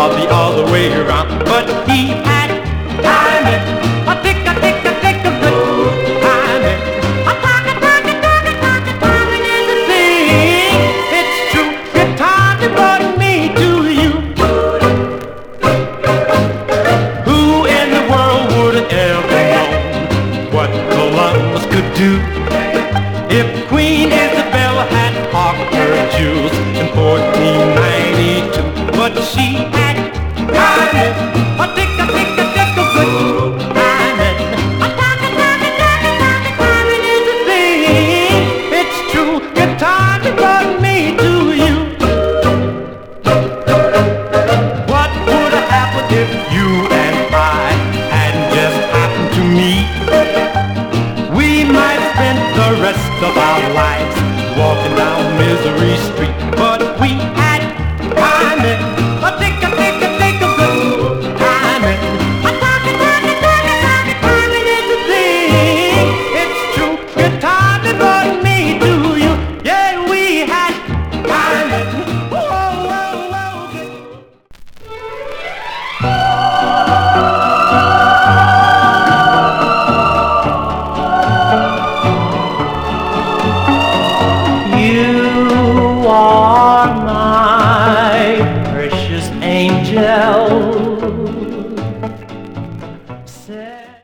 or the other way around. But he had timing, a tick, a tick, a tick, a good timing. A talk, a talk, a talk, a talk, a timing is a thing. It's true, good timing brought me to you. Who in the world would have ever known what Columbus could do? If Queen Isabella had parked her jewels in 1492, but she had timing, a tick, a tick, a tick, a good timing. A talk, a talk, a talk, a talk, a timing is a thing. It's true, good timing brought me to you. What would have happened if you and I hadn't just happened to meet? We might spend the rest of our lives walking down Misery Street, but we had timing, a tick, a tick, a tick, a good timing. A talk, a talk, a talk, a talk, a timing is a thing. It's true, good timing brought me to you. Yeah, we had timing. Whoa, whoa, whoa, You are my precious angel.